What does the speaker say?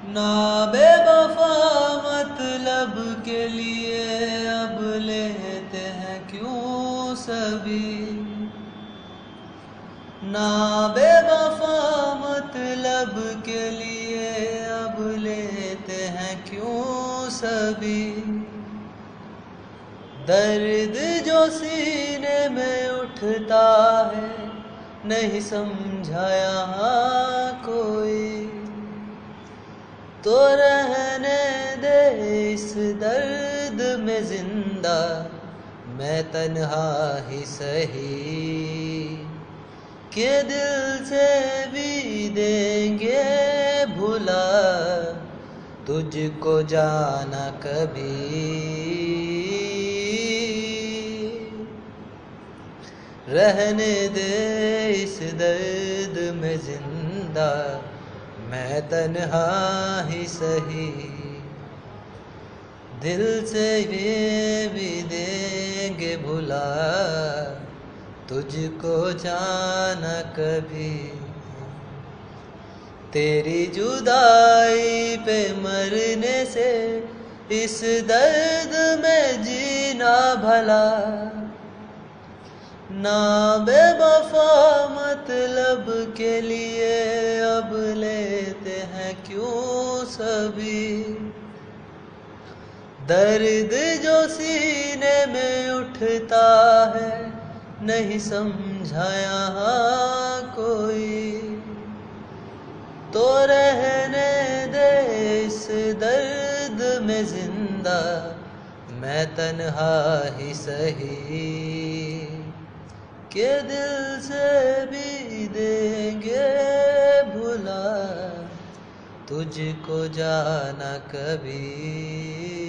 ना बेवफा मतलब के लिए अब लेते हैं क्यों सभी, ना बेवफा मतलब के लिए अब लेते हैं क्यों सभी। दर्द जो सीने में उठता है नहीं समझा यहाँ कोई, तो रहने दे इस दर्द में जिंदा मैं तन्हा ही सही, के दिल से भी देंगे भुला तुझको जाना कभी। रहने दे इस दर्द में जिंदा मैं तन्हा ही सही, दिल से ये भी देंगे भुला तुझको जाना कभी। तेरी जुदाई पे मरने से इस दर्द में जीना भला, ना बेवफा मतलब के लिए अब लेते हैं क्यों सभी। दर्द जो सीने में उठता है नहीं समझा यहाँ कोई, तो रहने दे इस दर्द में जिंदा मैं तन्हा ही सही, के दिल से भी देंगे भुला तुझको जाना कभी।